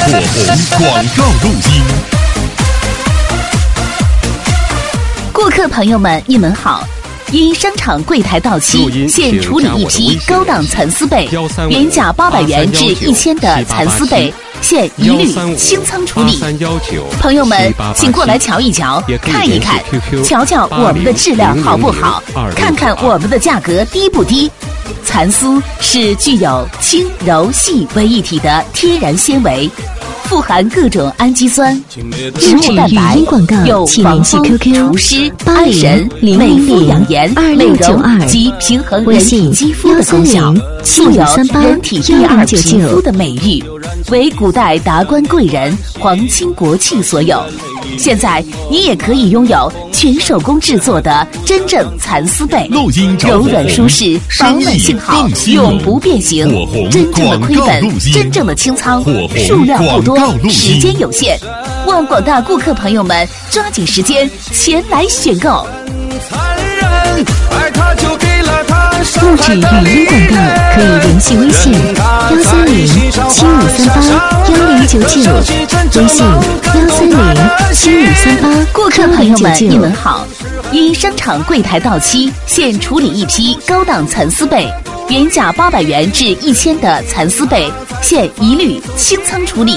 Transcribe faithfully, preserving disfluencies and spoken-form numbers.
火红广告录音。 顾客朋友们，你们好。因商场柜台到期，现处理一批高档蚕丝被，原价八百元至一千的蚕丝被，现一律清仓处理。朋友们，请过来瞧一瞧，看一看，瞧瞧我们的质量好不好，看看我们的价格低不低。蚕丝是具有轻柔细为一体的天然纤维，富含各种氨基酸、植物蛋白，有防风、除湿、安神、美肤养颜、美容及平衡人体肌肤的功效，素有人体第二皮肤的美誉，为古代达官贵人、皇亲国戚所有。现在你也可以拥有全手工制作的真正蚕丝被，柔软舒适，保暖性好，永不变形。真正的亏本，真正的清仓，数量不多，时间有限，望广大顾客朋友们抓紧时间前来选购。 录制语音广告可以联系微信幺三零七五三八幺零九九，微信幺三零七五三八。 顾客朋友们，你们好。因商场柜台到期，现处理一批高档蚕丝被，原价八百元至一千的蚕丝被，现一律清仓处理。